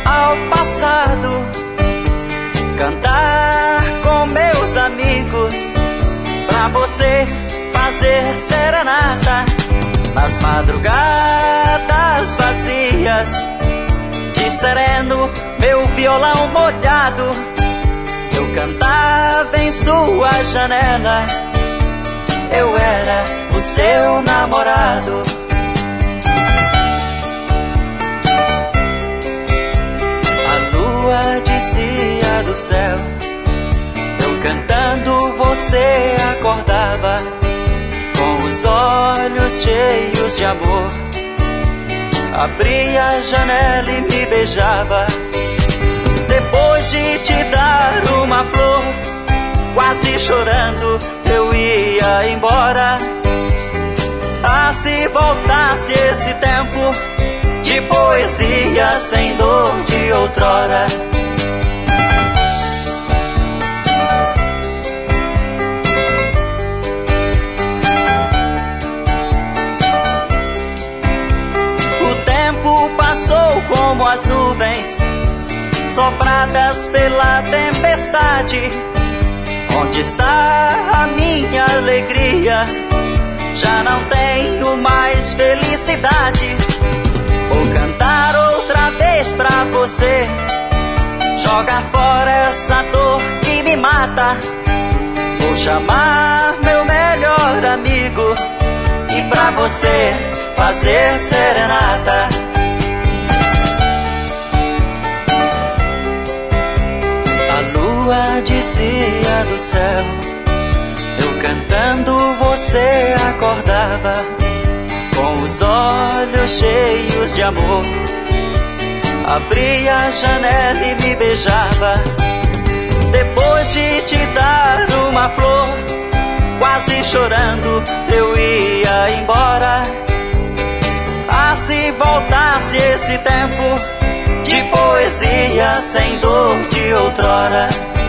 ao passado, cantar com meus amigos, pra você fazer serenata nas madrugadas vazias, de sereno meu violão molhado, eu cantava em sua janela, eu era o seu namorado. A lua descia do céu, eu cantando você acordava, com os olhos cheios de amor, abria a janela e me beijava. Depois de te dar uma flor, quase chorando eu ia embora. Ah, se voltasse esse tempo de poesia sem dor de outrora. O tempo passou como as nuvens sopradas pela tempestade. Onde está a minha alegria? Já não tenho mais felicidade. Vou cantar outra vez pra você, jogar fora essa dor que me mata. Vou chamar meu melhor amigo e pra você fazer serenata. Descia do céu, eu cantando você acordava, com os olhos cheios de amor, abria a janela e me beijava. Depois de te dar uma flor, quase chorando eu ia embora. Ah, se voltasse esse tempo de poesia sem dor de outrora.